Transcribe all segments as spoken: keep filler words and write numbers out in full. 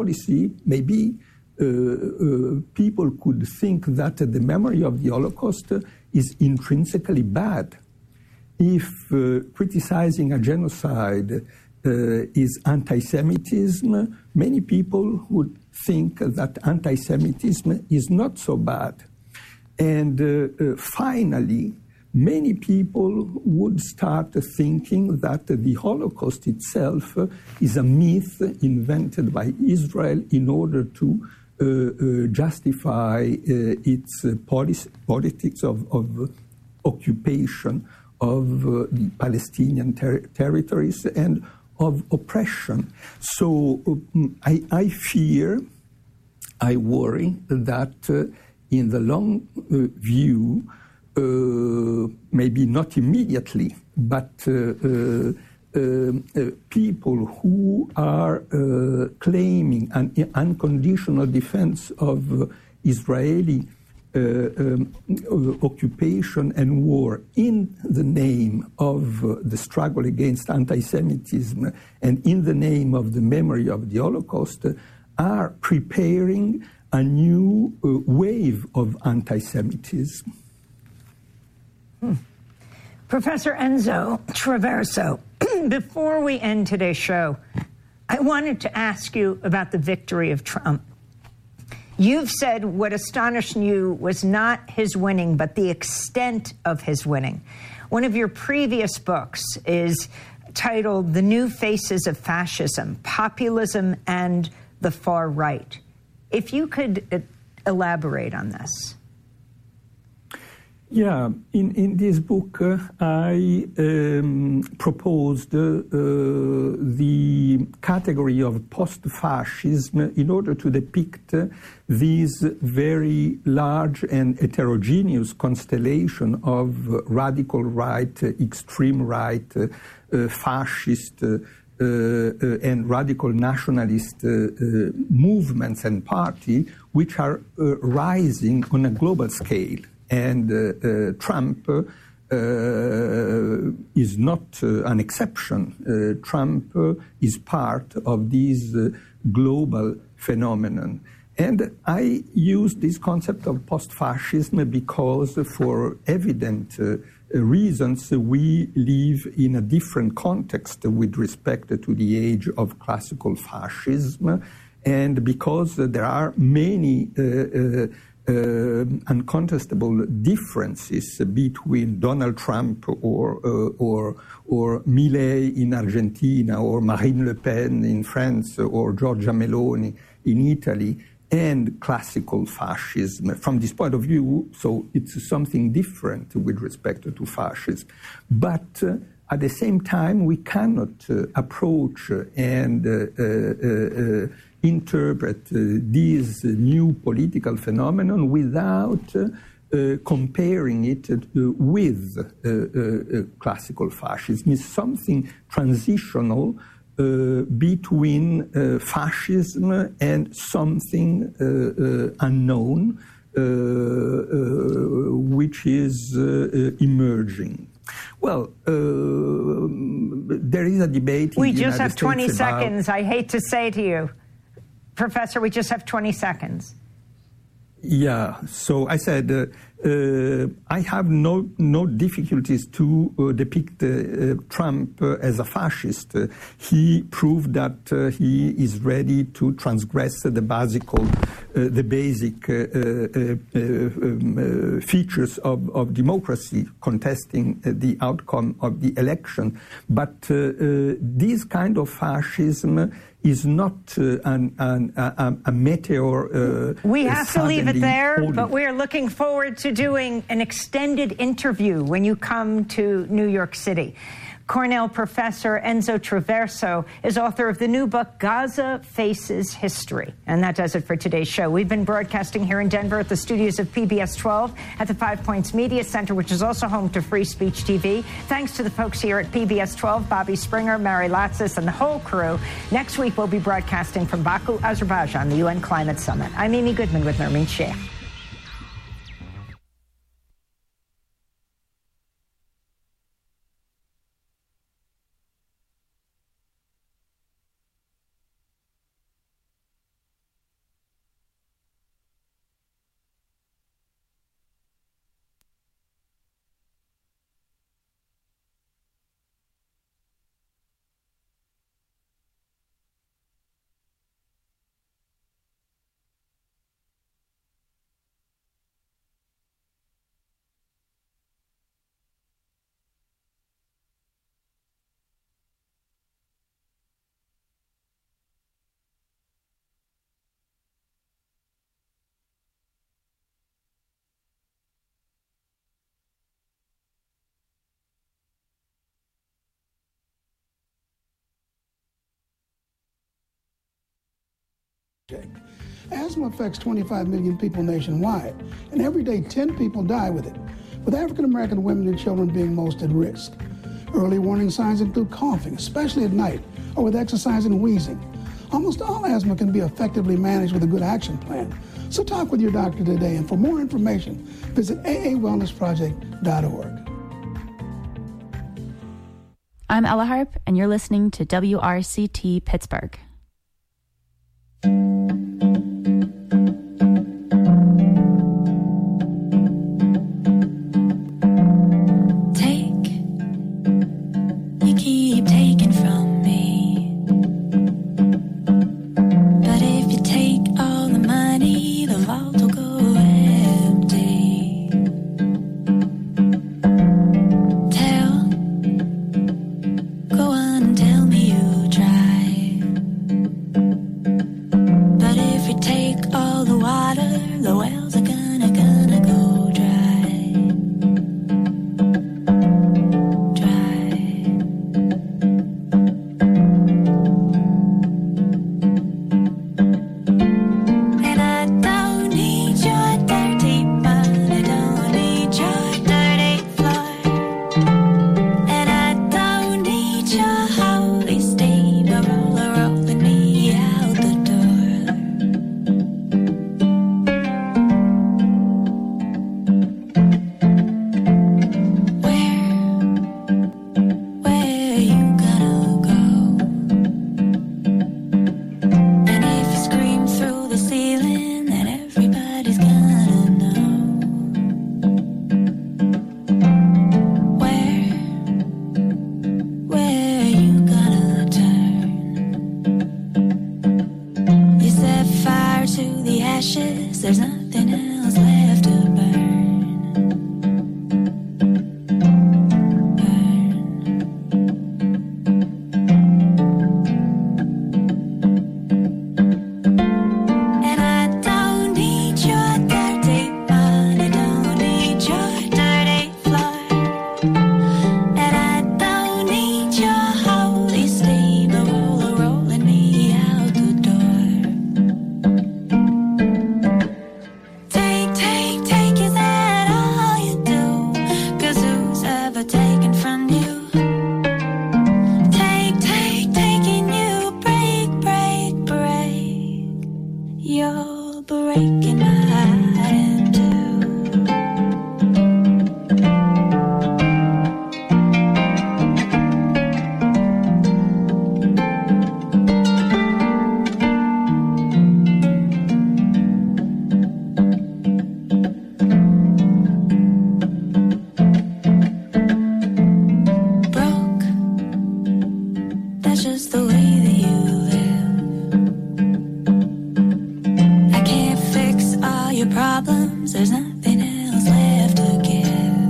policy, maybe uh, uh, people could think that the memory of the Holocaust is intrinsically bad. If uh, criticizing a genocide uh, is anti-Semitism, many people would think that anti-Semitism is not so bad. And uh, uh, finally, many people would start thinking that the Holocaust itself is a myth invented by Israel in order to uh, uh, justify uh, its uh, policy, politics of, of occupation of uh, the Palestinian ter territories and of oppression. So um, I, I fear, I worry that uh, in the long uh, view, uh, maybe not immediately, but uh, uh, uh, uh, people who are uh, claiming an unconditional defense of uh, Israeli uh, um, uh, occupation and war in the name of uh, the struggle against anti-Semitism and in the name of the memory of the Holocaust uh, are preparing a new uh, wave of anti-Semitism. Hmm. Professor Enzo Traverso, before we end today's show, I wanted to ask you about the victory of Trump. You've said what astonished you was not his winning, but the extent of his winning. One of your previous books is titled The New Faces of Fascism, Populism and the Far Right. If you could uh, elaborate on this. Yeah, in, in this book, uh, I um, proposed uh, the category of post-fascism in order to depict uh, this very large and heterogeneous constellation of uh, radical right, uh, extreme right, uh, uh, fascist, uh, Uh, uh, and radical nationalist uh, uh, movements and parties which are uh, rising on a global scale. And uh, uh, Trump uh, is not uh, an exception. Uh, Trump uh, is part of this uh, global phenomenon. And I use this concept of post-fascism because for evident uh, reasons we live in a different context with respect to the age of classical fascism, and because there are many uh, uh, uh, uncontestable differences between Donald Trump or, uh, or, or Milei in Argentina, or Marine Le Pen in France, or Giorgia Meloni in Italy, and classical fascism. From this point of view, so it's something different with respect to fascism. But uh, at the same time, we cannot uh, approach and uh, uh, uh, interpret uh, this new political phenomenon without uh, uh, comparing it uh, with uh, uh, classical fascism. It's something transitional Uh, between uh, fascism and something uh, uh, unknown, uh, uh, which is uh, uh, emerging. Well, uh, there is a debate. We in the just United have twenty States about seconds. I hate to say to you, Professor, we just have twenty seconds. Yeah, so I said uh, uh, I have no no difficulties to uh, depict uh, Trump uh, as a fascist. Uh, he proved that uh, he is ready to transgress the basic, uh, the basic uh, uh, uh, um, uh, features of, of democracy, contesting uh, the outcome of the election. But uh, uh, this kind of fascism is not uh, an, an, a, a meteor. Uh, we have to leave it there, holding. But we're looking forward to doing an extended interview when you come to New York City. Cornell professor Enzo Traverso is author of the new book, Gaza Faces History. And that does it for today's show. We've been broadcasting here in Denver at the studios of P B S twelve at the Five Points Media Center, which is also home to Free Speech T V. Thanks to the folks here at P B S twelve, Bobby Springer, Mary Latsis, and the whole crew. Next week, we'll be broadcasting from Baku, Azerbaijan, the U N Climate Summit. I'm Amy Goodman with Nermeen Sheikh. Asthma affects twenty-five million people nationwide, and every day ten people die with it, with African American women and children being most at risk. Early warning signs include coughing, especially at night, or with exercise and wheezing. Almost all asthma can be effectively managed with a good action plan. So talk with your doctor today, and for more information, visit A A wellness project dot org. I'm Ella Harp, and you're listening to W R C T Pittsburgh. Keep taking from me, but if you take all the money, the vault will go empty. Tell, go on and tell me you tried, but if you take all the water, the wells are gonna, gonna go dry. There's nothing else left to burn. Burn. And I don't need your dirty money, don't need your dirty floor. And I don't need your holy steamroller rolling me out the door. Breaking my heart in two. Broke, that's just the way that you your problems, there's nothing else left to give.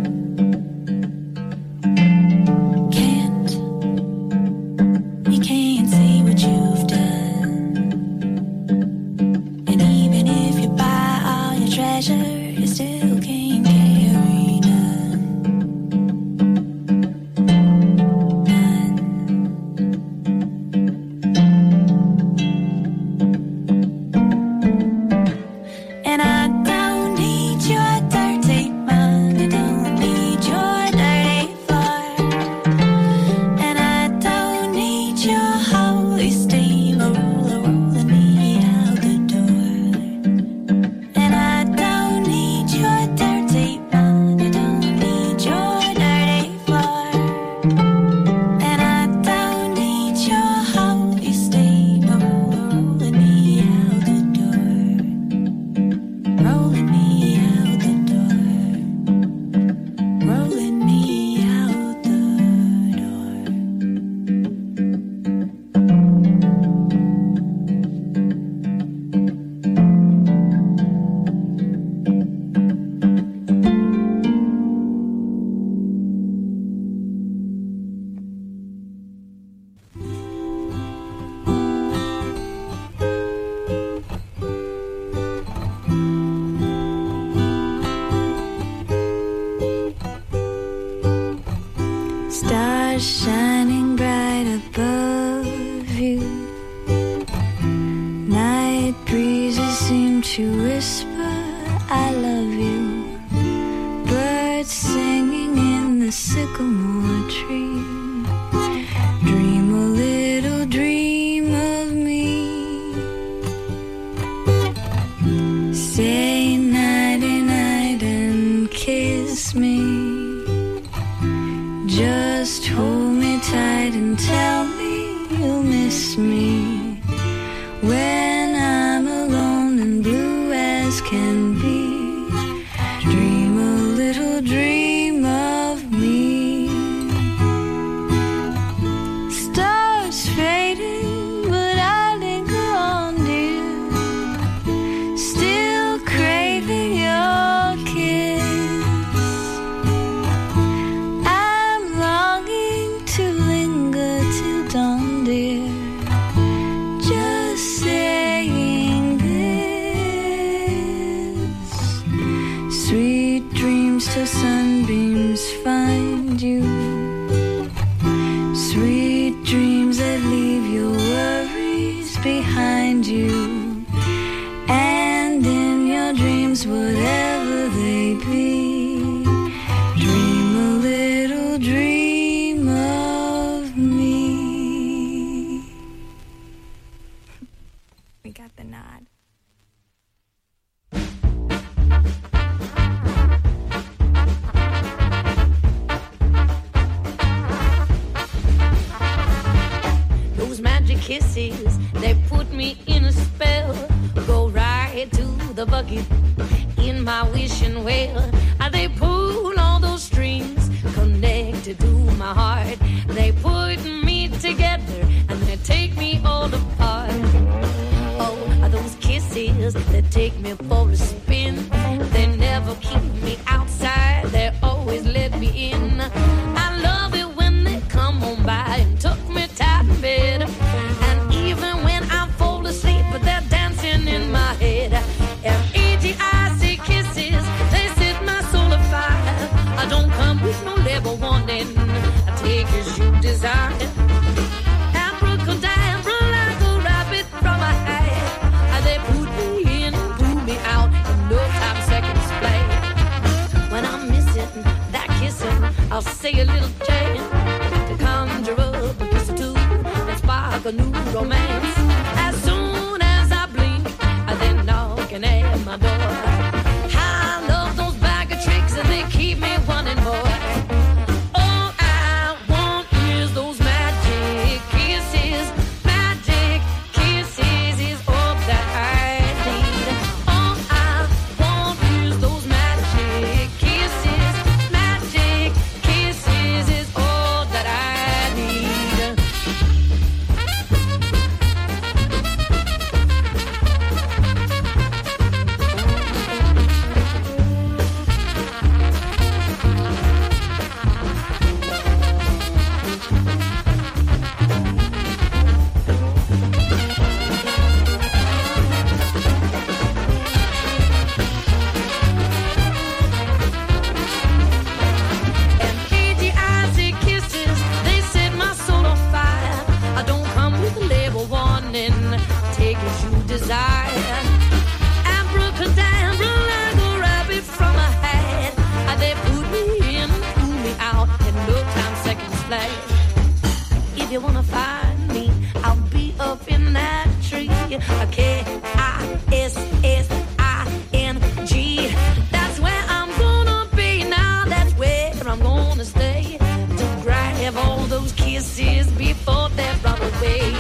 Can't, you can't see what you've done. And even if you buy all your treasure, you still can't carry none. None. And I don't need your dirty money, don't need your dirty floor. And I don't need your holy steamroller rolling me out the door. And I don't need your dirty money, don't need your dirty floor. And I don't need your holy steamroller rolling me out the door. Rolling me out the door. Rolling me out the door. Stars shining bright above you. Night Night breezes seem to whisper, I love you. Birds singing in the sycamore tree. Dream a little dream of me. Say nighty night and kiss me. Just hold me tight and tell me you'll miss me. When I'm alone and blue as can be, dream a little dream of me. Stars fading, but I linger on, dear. Still craving your kiss. I'm longing to linger till dawn, dear. Just saying this. Sweet dreams till sunbeams find you. Sweet dreams that leave your worries behind you. And in your dreams, whatever they be, dream a little dream of me. We got the nod. Those magic kisses, they put me in a spell. Go right to the bucket in my wishing well. And they pull all those strings connected to my heart. They put me together and they take me all apart. Oh, are those kisses that take me for a spin? They never keep me outside, they always let me in. I love it when they come on by and tuck me tight in bed. And even when I fall asleep, they're dancing in my head. M E G I C kisses, they set my soul afire. I don't come with no level warning, I take as you desire. Abracadabra, like a rabbit from a hat. They put me in and pull me out in no time seconds play. When I'm missing that kissing, I'll say a little chant to conjure up a kiss or two and spark a new romance. As soon as I blink, they're knocking at my door. I love those bag of tricks and they keep me wanting more. All I want is those magic kisses. Magic kisses is all that I need. All I want is those magic kisses. Magic kisses is all that I need. If you wanna find me, I'll be up in that tree. K I S S I N G. That's where I'm gonna be now. That's where I'm gonna stay to grab all those kisses before they're run away.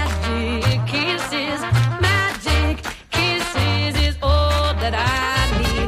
That I need.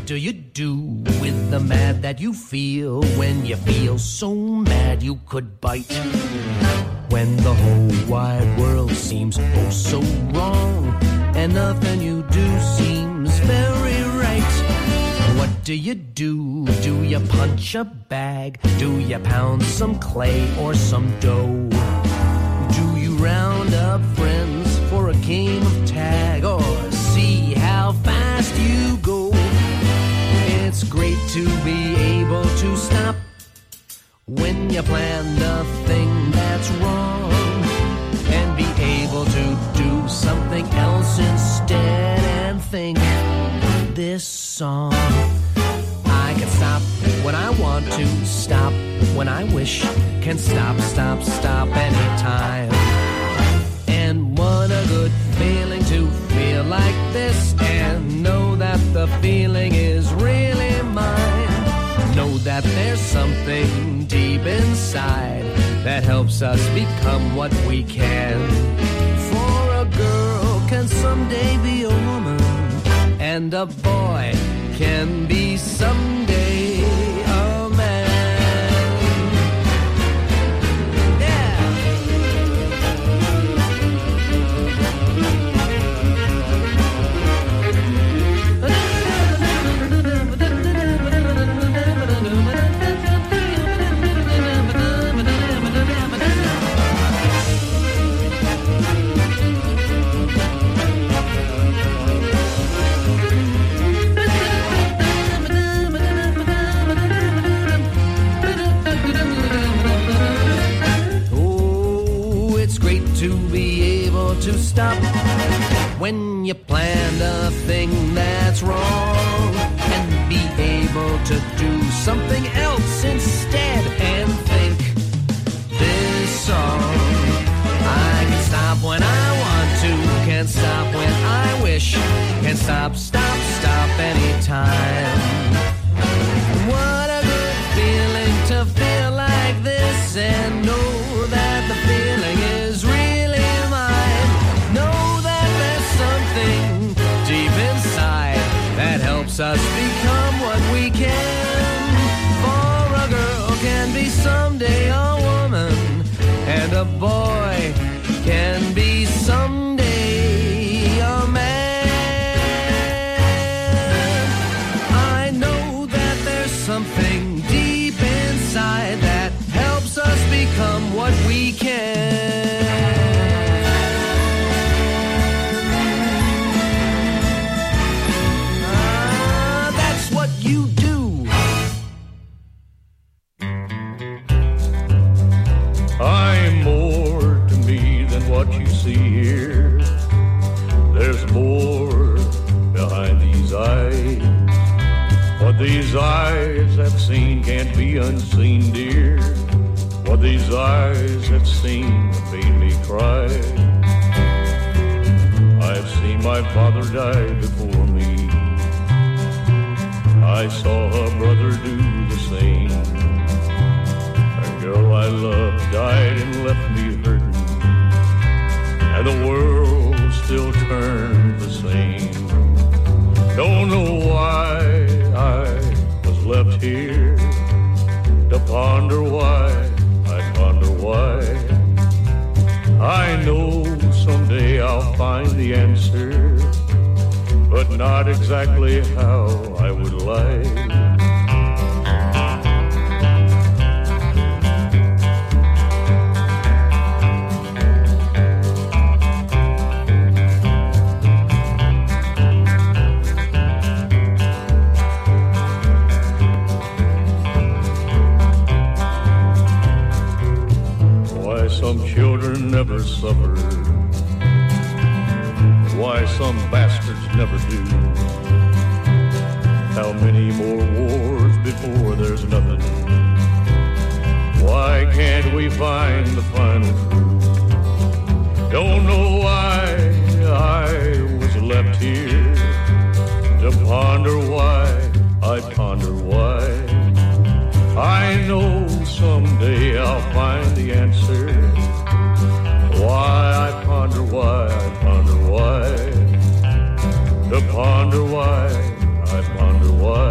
What do you do with the mad that you feel when you feel so mad you could bite? When the whole wide world seems oh so wrong and nothing you do seems very right. What do you do? Do you punch a bag? Do you pound some clay or some dough? Do you round up friends for a game of tag or see how fast you go? It's great to be able to stop when you planned a thing that's wrong and be able to do something else instead and think this song. I can stop when I want to, stop when I wish, can stop, stop, stop anytime. And what a good feeling to feel like this and know that the feeling is really mine. Know that there's something deep inside that helps us become what we can. For a girl can someday be a woman, and a boy can be someday a man. To be able to stop when you planned a thing that's wrong and be able to do something else instead and think this song. I can stop when I want to, can stop when I wish, can stop, stop, stop anytime. What a good feeling to feel like this and know that the feeling is real. That helps us become what we can. For a girl can be someday a woman, and a boy can be someday a man. I know that there's something deep inside that helps us become what we can. I'm more to me than what you see here. There's more behind these eyes. What these eyes have seen can't be unseen, dear. What these eyes have seen made me cry. I've seen my father die before me. I saw a brother do the same. Girl I loved died and left me hurting, and the world still turned the same. Don't know why I was left here to ponder why, I ponder why. I know someday I'll find the answer, but not exactly how I would like. Some children never suffer, why some bastards never do. How many more wars before there's nothing? Why can't we find the final truth? Don't know why I was left here to ponder why, I ponder why. I know someday I'll find the answer. Why I ponder why, I ponder why. To ponder why, I ponder why.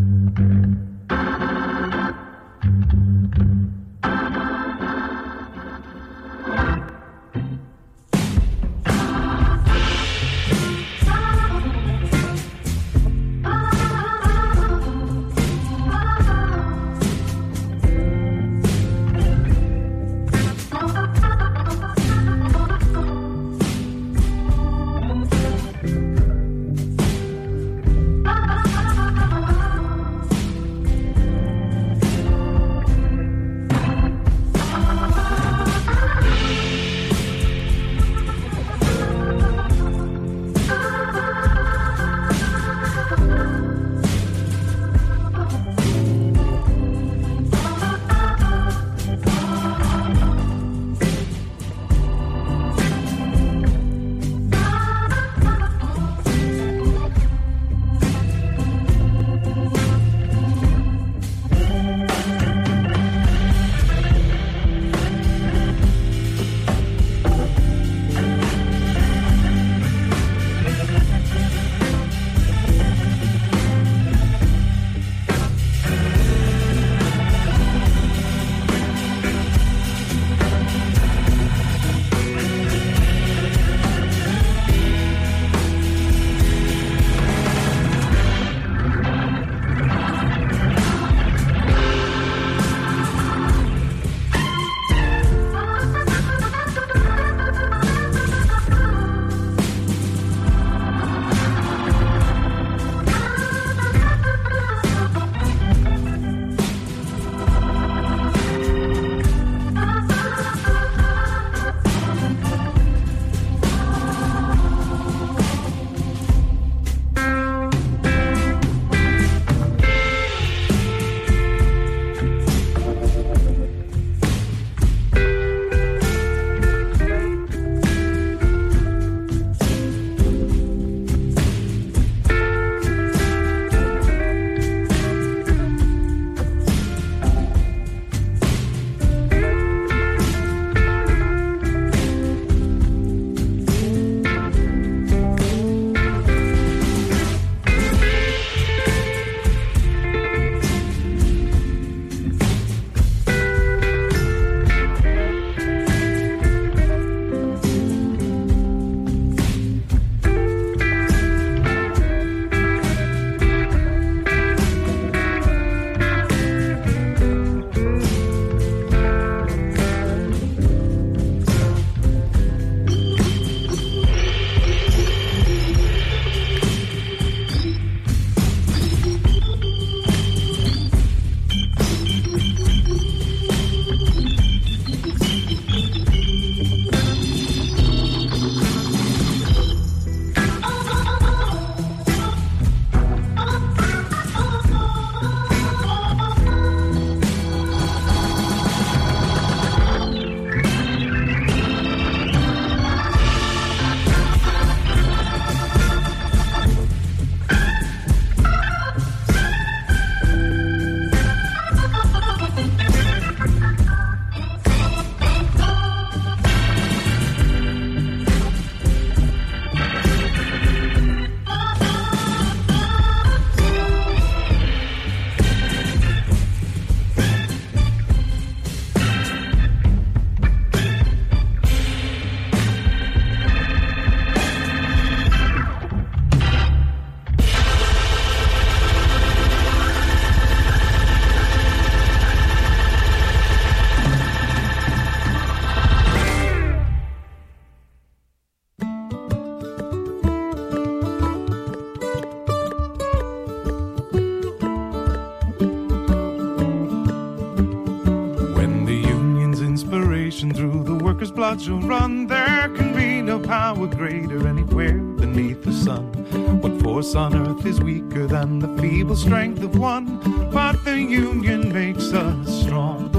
workers' blood shall run. There can be no power greater anywhere beneath the sun. What force on earth is weaker than the feeble strength of one? But the union makes us strong.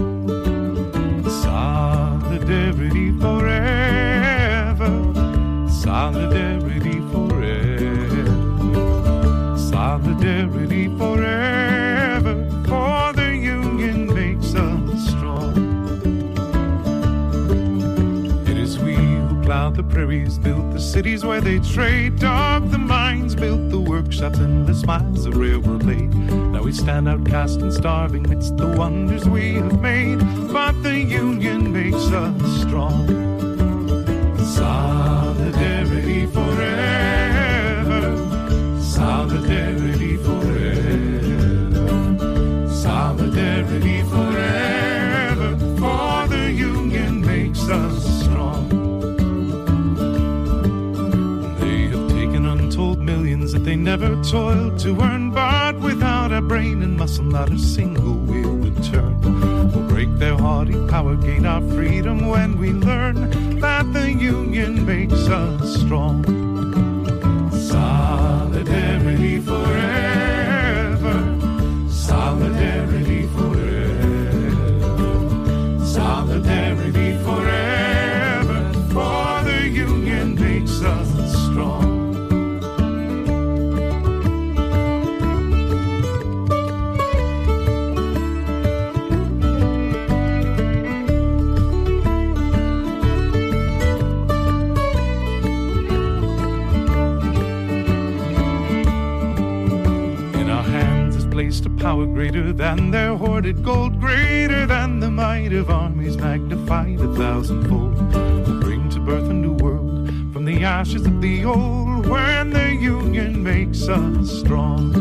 Solidarity forever. Solidarity forever. Solidarity forever. For the union makes us strong. It is we who plowed the prairies, built the cities where they trade, dug the mines, built the workshops shots, endless smiles, a railroad laid. Now we stand outcast and starving midst the wonders we have made. But the union makes us strong. Solidarity forever. Solidarity forever. Solidarity forever. For the union makes us strong. They have taken untold millions that they never toiled to earn, but without a brain and muscle, not a single will return. We'll break their haughty power, gain our freedom when we learn that the union makes us strong. Solidarity forever. Solidarity forever. Solidarity forever. For the union makes us strong. Placed a power greater than their hoarded gold, greater than the might of armies, magnified a thousandfold. Will bring to birth a new world from the ashes of the old, when the union makes us strong.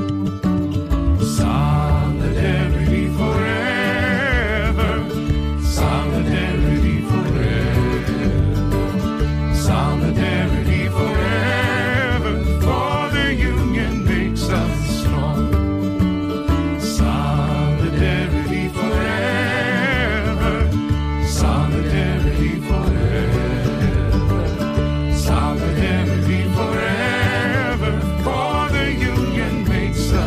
Solidarity forever. Solidarity forever. Solidarity forever. For the union makes us strong. Solidarity forever. Solidarity forever. Solidarity forever. For the union makes us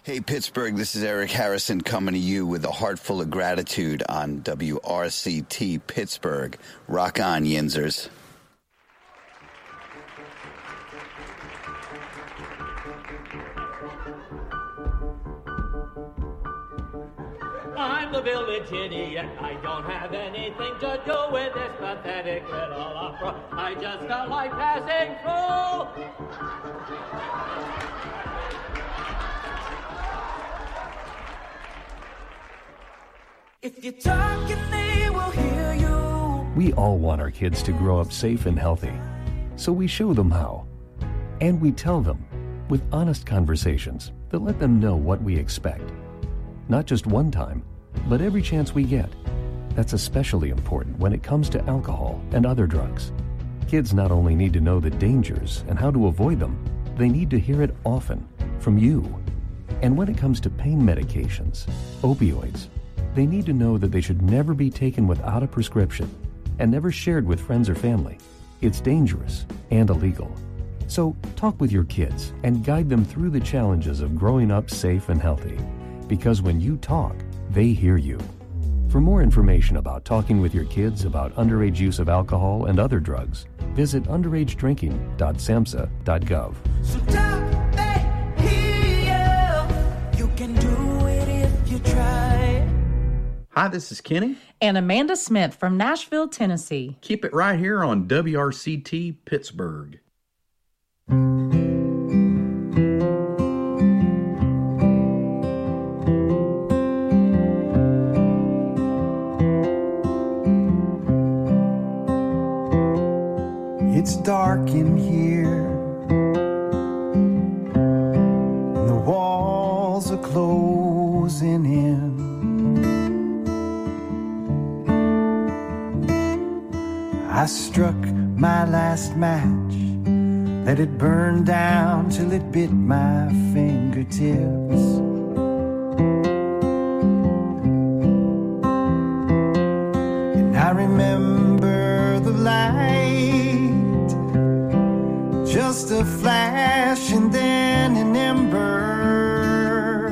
Hey, Pittsburgh, this is Eric Harrison coming to you with a heart full of gratitude on W R C T Pittsburgh. Rock on, Yinzers. I'm the village idiot. I don't have anything to do with this pathetic little opera. I just felt like passing through. If you're talking, they will hear you. We all want our kids to grow up safe and healthy, so we show them how. And we tell them with honest conversations that let them know what we expect. Not just one time, but every chance we get. That's especially important when it comes to alcohol and other drugs. Kids not only need to know the dangers and how to avoid them, they need to hear it often from you. And when it comes to pain medications, opioids, they need to know that they should never be taken without a prescription and never shared with friends or family. It's dangerous and illegal. So talk with your kids and guide them through the challenges of growing up safe and healthy. Because when you talk, they hear you. For more information about talking with your kids about underage use of alcohol and other drugs, visit underage drinking dot samhsa dot gov. So talk, they hear you. You can do it if you try. Hi, this is Kenny. And Amanda Smith from Nashville, Tennessee. Keep it right here on W R C T Pittsburgh. It's dark in here, and the walls are closing in. I struck my last match, let it burn down till it bit my fingertips. And I remember the light, just a flash and then an ember,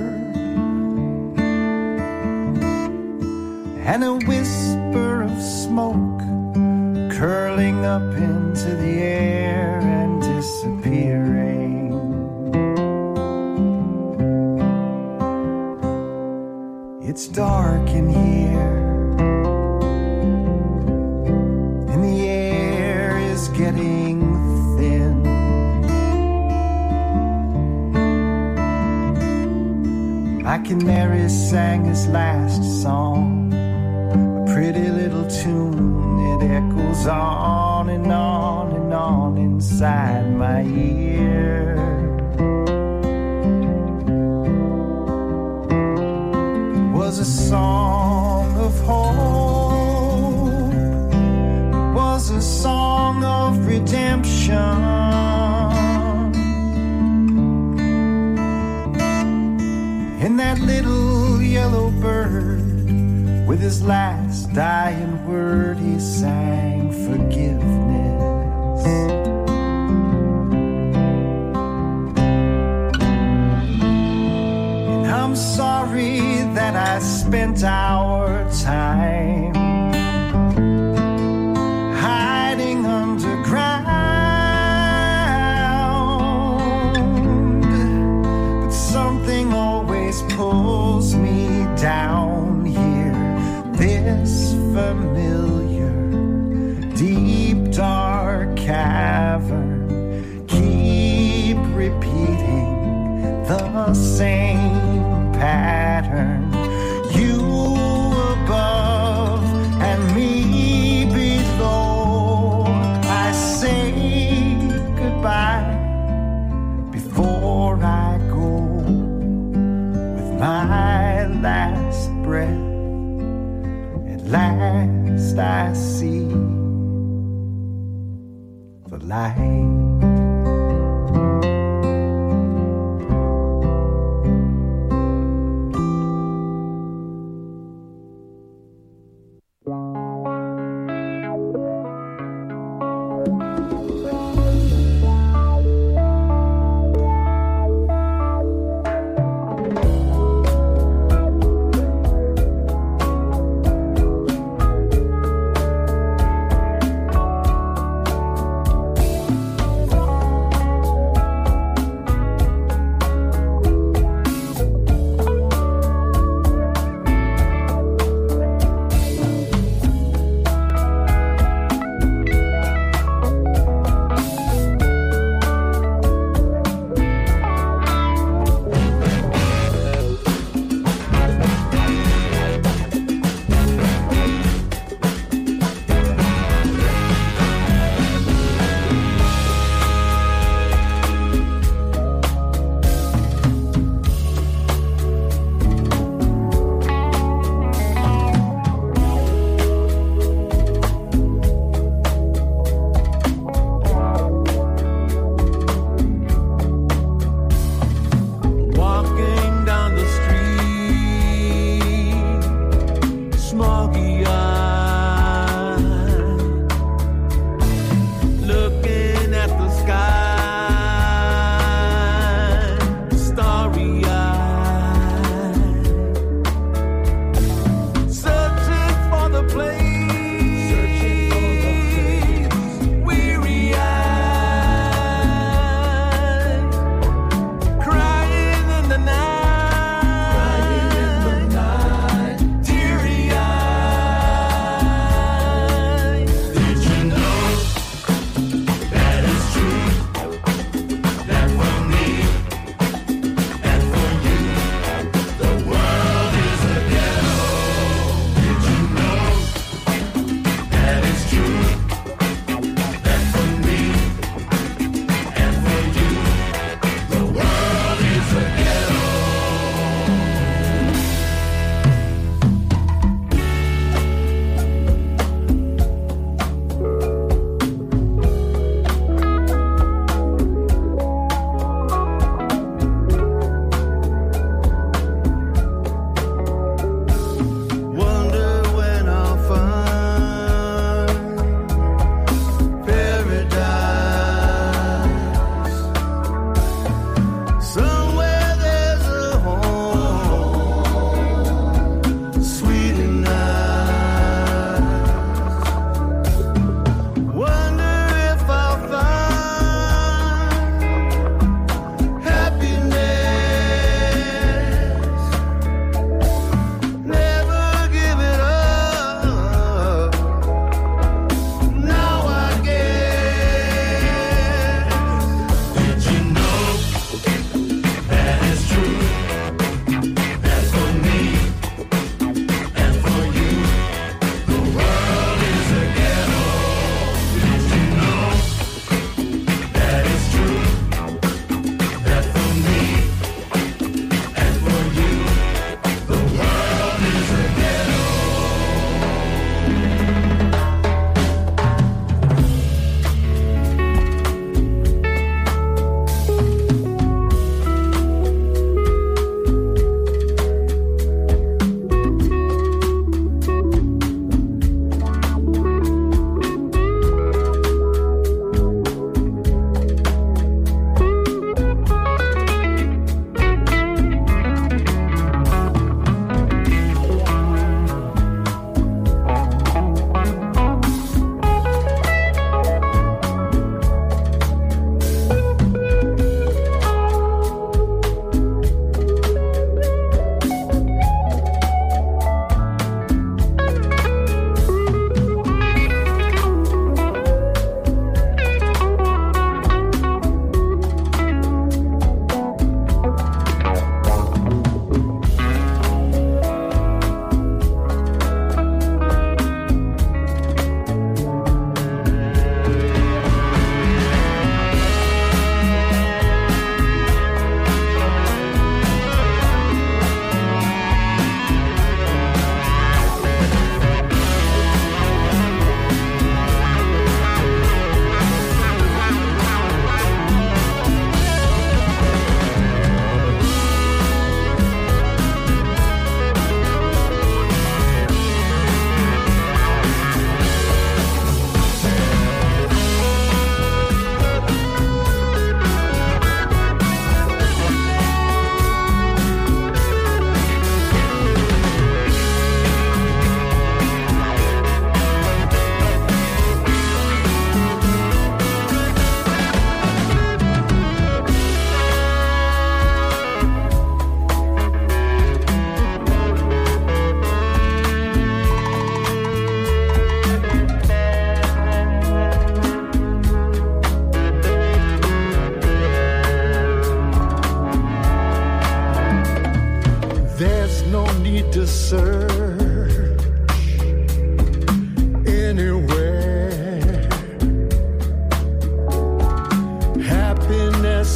and a whisper of smoke curling up into the air and disappearing. It's dark in here, and the air is getting thin. My canary sang his last song, a pretty little tune. It echoes on and on and on inside my ear. It was a song of hope. It was a song of redemption. And that little yellow bird, with his last dying word, he sang forgiveness. And I'm sorry that I spent our time hiding underground, but something always pulls me down here. This familiar, deep, dark cavern, keep repeating the same pattern. You above and me below. I say goodbye before I go with my last breath. Last I see the light.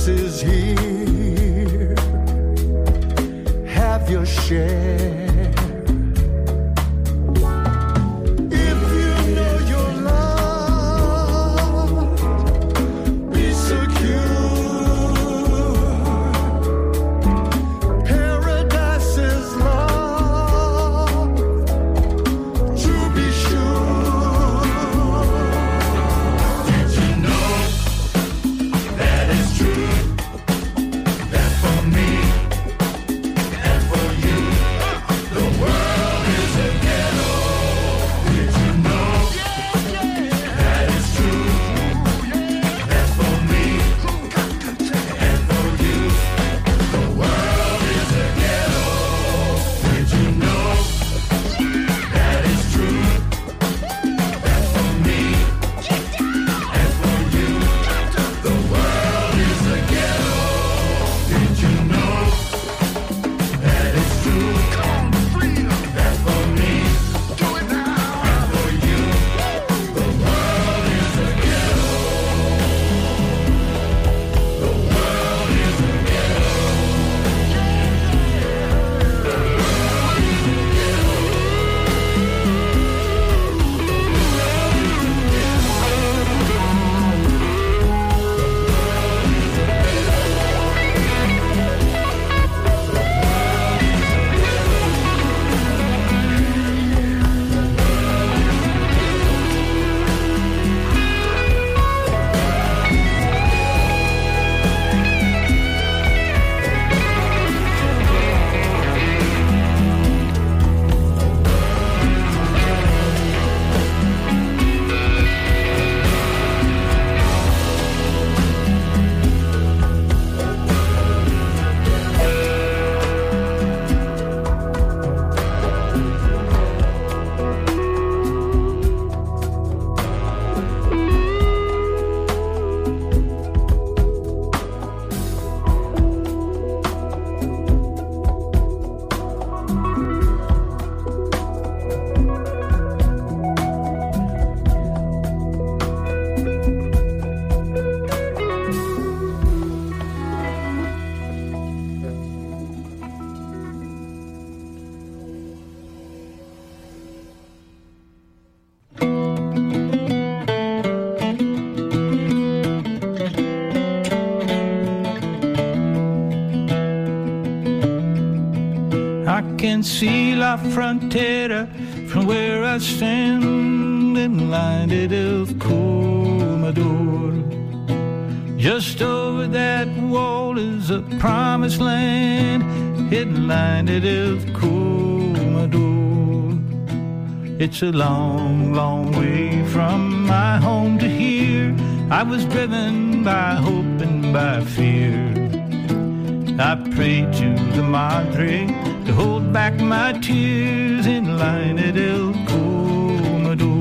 is here. Have your share. If you know you're loved, be secure. Paradise is love, to be sure. Did you know that it's true? That for me and for you, the world is a ghetto. Did you know that it's true? That for me and for you, the world is a ghetto. Did you know that it's true? That for me and for you, the world is a ghetto. Did you know that it's true? That for me and for you, the world is a ghetto. The world is a ghetto. I can see La Frontera from where I stand in line del Comador. Just over that wall is a promised land, hidden line del Comador. It's a long, long way from my home to here. I was driven by hope and by fear. I prayed to the Madre to hold back my tears in line del Comador.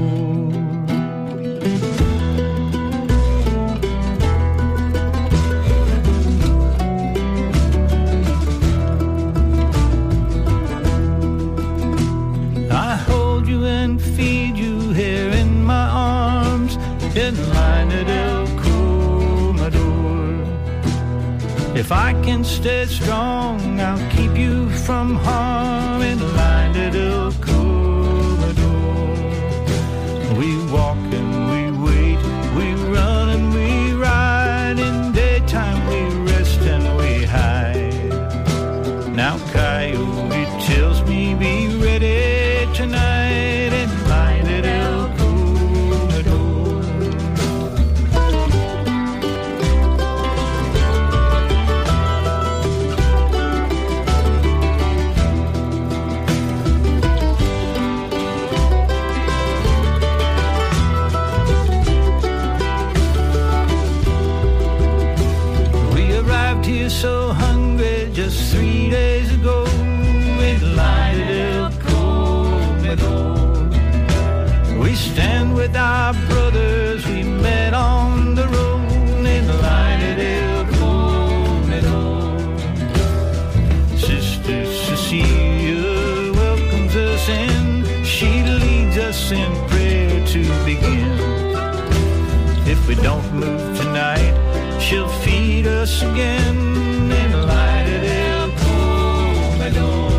I hold you and feed you here in my arms in line del Comador. If I can stay strong, I'll keep you from harm in line del Comador. We walk and we wait, we run and we ride. In daytime we rest and we hide. Now Coyote tells me be ready tonight in line del Comador. Here so hungry just three days ago in line del Comador. We stand with our brothers we met on the road in line del Comador. Sister Cecilia welcomes us in. She leads us in prayer to begin. If we don't move tonight, she'll feed us again in Lida del Comedor.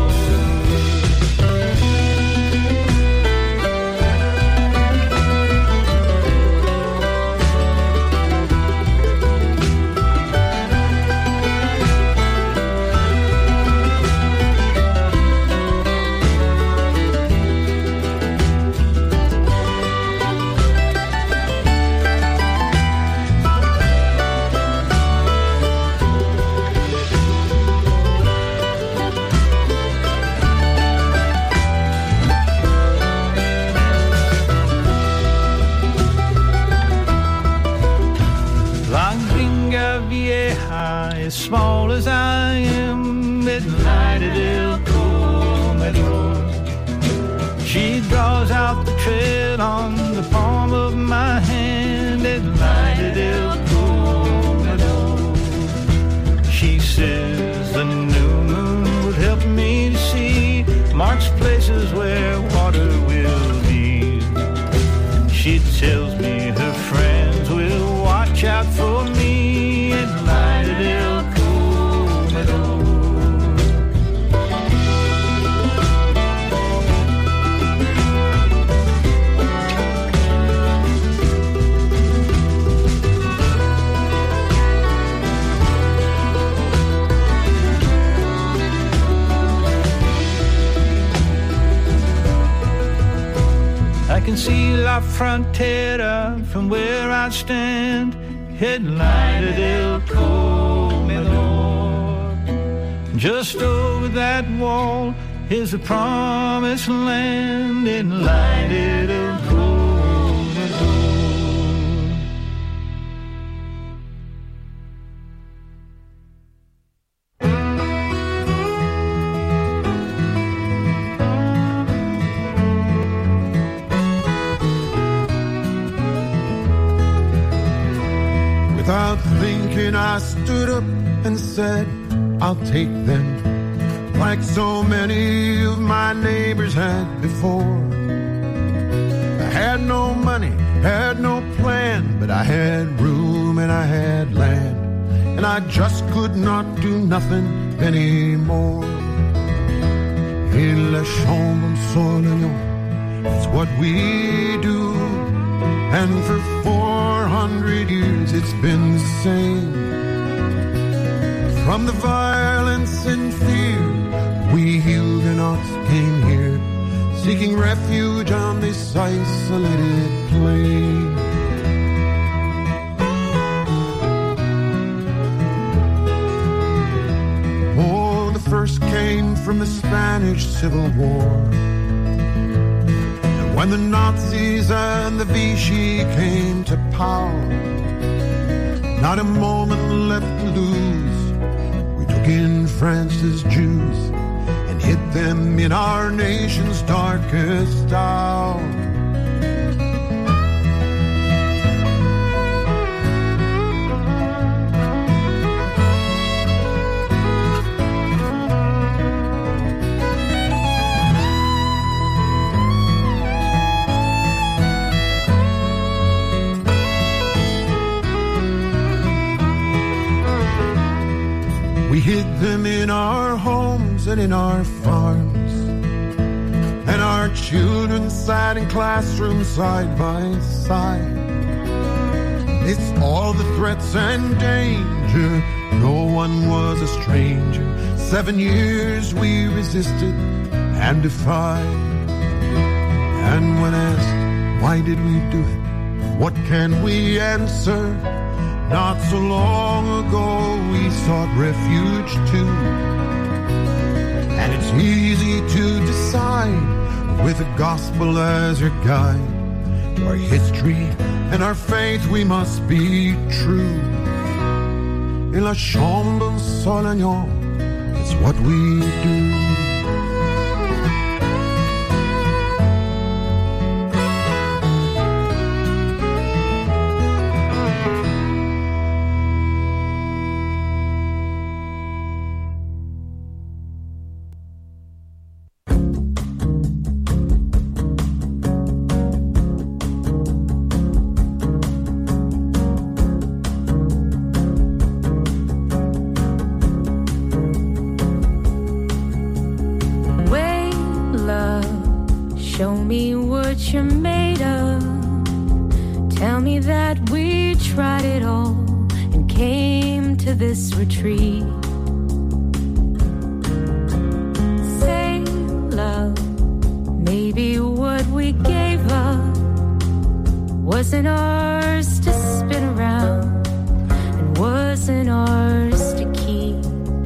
As small as I am, at Lida del Comedor. She draws out the tread on the palm of my hand, at Lida del Comedor. She says the new moon would help me to see, marks places where water will be. She tells me her friends will watch out for me, at Lida del I can see La Frontera from where I stand, at Lida del Comedor. Just over that wall is the promised land, in Lida del Comedor. Without thinking, I stood up and said, I'll take them, like so many of my neighbors had before. I had no money, had no plan, but I had room and I had land, and I just could not do nothing anymore. In La Chambre Solennelle, it's what we do, and for four hundred years it's been the same. From the violence and fear, we Huguenots came here, seeking refuge on this isolated plain. Oh, the first came from the Spanish Civil War, and when the Nazis and the Vichy came to power, not a moment left to lose. We took in France's Jews and hid them in our nation's darkest hour. We hid them in our homes and in our farms, and our children sat in classrooms side by side. Amidst all the threats and danger, no one was a stranger. Seven years we resisted and defied. And when asked, why did we do it? What can we answer? Not so long ago we sought refuge too. And it's easy to decide, with the gospel as your guide. To our history and our faith we must be true. In La Chambre Solennelle, it's what we do. this retreat. Say, love, maybe what we gave up wasn't ours to spin around and wasn't ours to keep.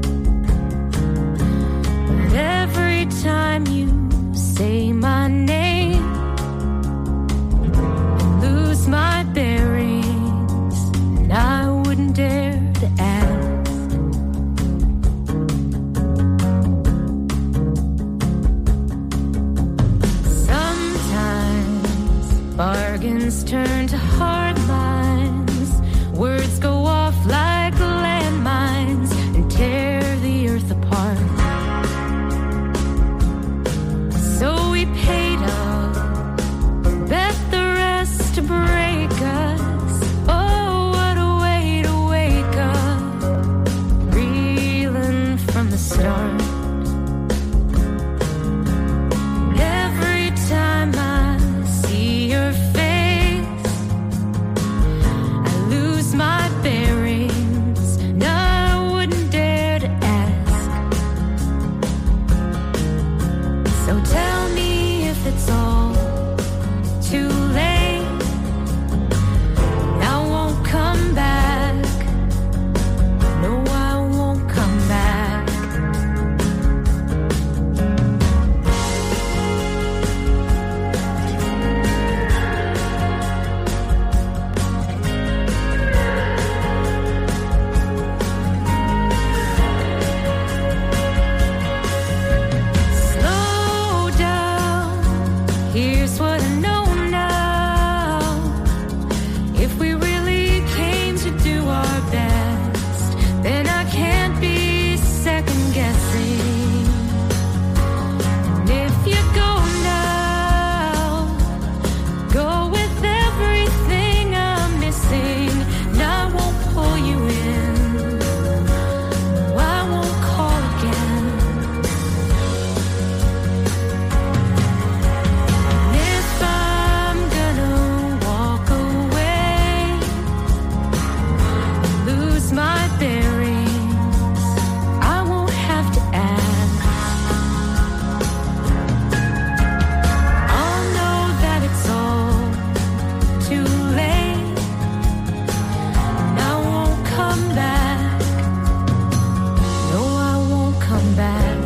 But every time you say my name, I lose my bearings, and I wouldn't dare to ask. Sometimes bargains turn to hard lines, words go off like landmines and tear the earth apart. So we paid up, bet the rest to break us. Oh, what a way to wake up, reeling from the start. Every time I see your face, I lose my bearings, and I wouldn't dare to ask. So tell me if it's all too late, I won't come back. No, I won't come back. Slow down, here's what I know now. If we really came to do our best, then I can't be second guessing. And if you go now, go with everything I'm missing, and I won't pull you in. No, I won't call again. And if I'm gonna walk away, lose my bearings, I won't have to ask. I'll know that it's all too late, and I won't come back. No, I won't come back.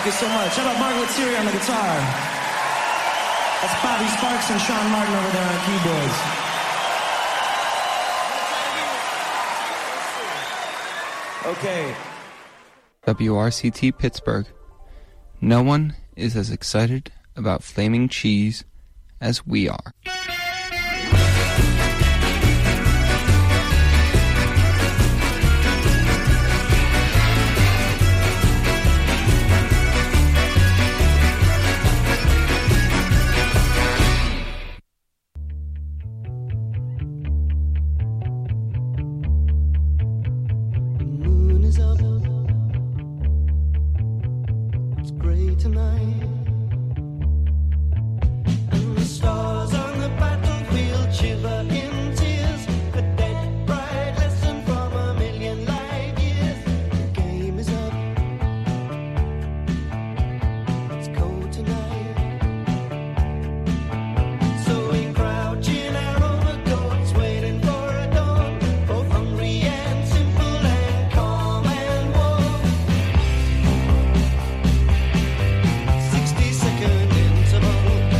you so much. How about Margaret Siri on the guitar? That's Bobby Sparks and Sean Martin over there on keyboards. Okay. W R C T Pittsburgh. No one is as excited about flaming cheese as we are. Stars on the battlefield shiver in tears. A dead bride lesson from a million light years. The game is up. It's cold tonight. So we crouch in our overcoats, waiting for a dawn. Both hungry and simple and calm and warm. Sixty second interval.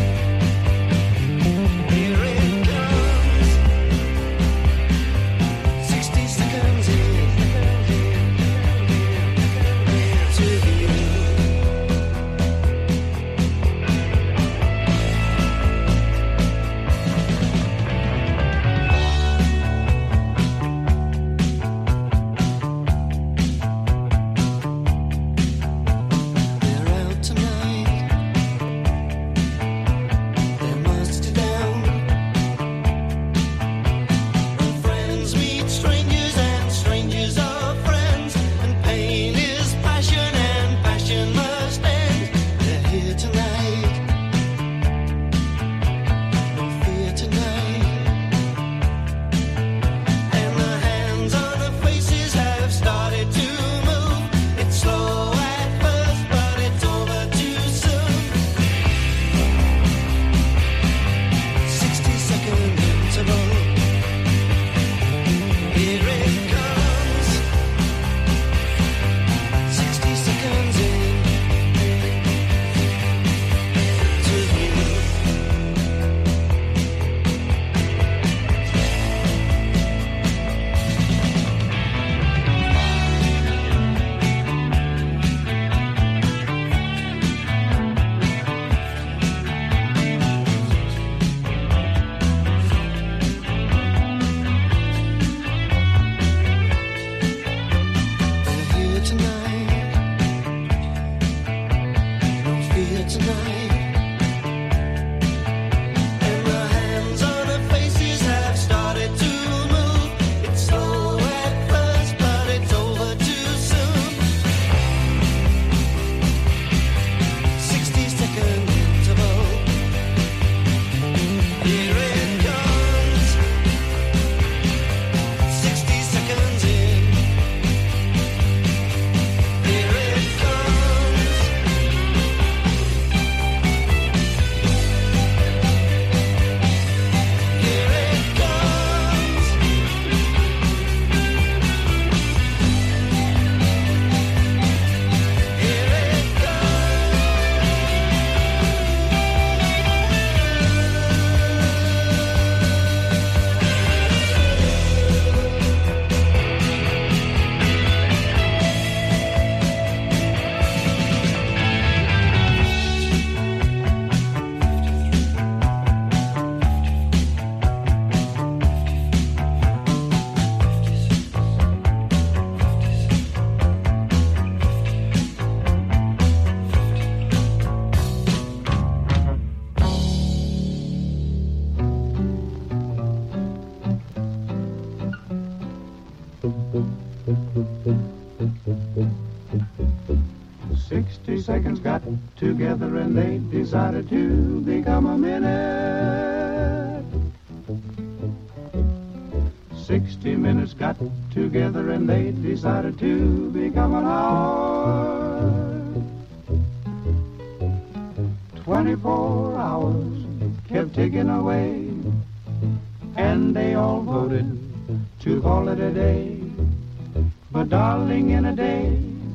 Sixty seconds got together and they decided to become a minute. Sixty minutes got together and they decided to become an hour. Twenty-four hours kept ticking away, and they all voted to call it a day. But darling, in a day